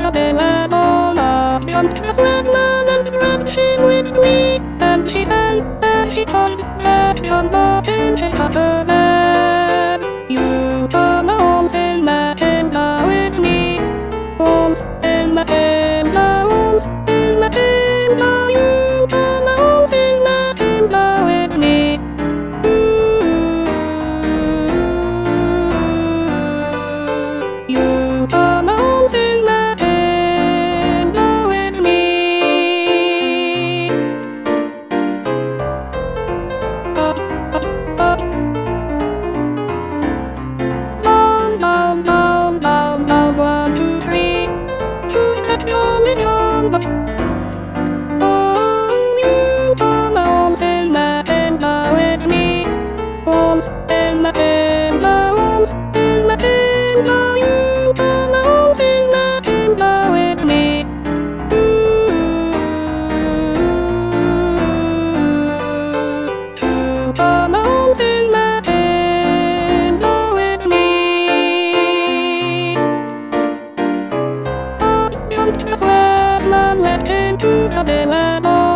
the villa all up beyond the land and grabbed him with me. And he said as he turned back beyond the in his cutterland. You come on, in my timber with me. Wolves in my timber, wolves in my timber. You come on, in my timber with me. You come on, in my timber with me. Down, down, down, down, 1, 2, 3. Who's got your million bucks? Oh, you come on, in my timber with me. Wolves in my timber, wolves in my timber. You come on, in my timber with me. You come on, in my timber with me. Up beyond the wetland, went into the villa.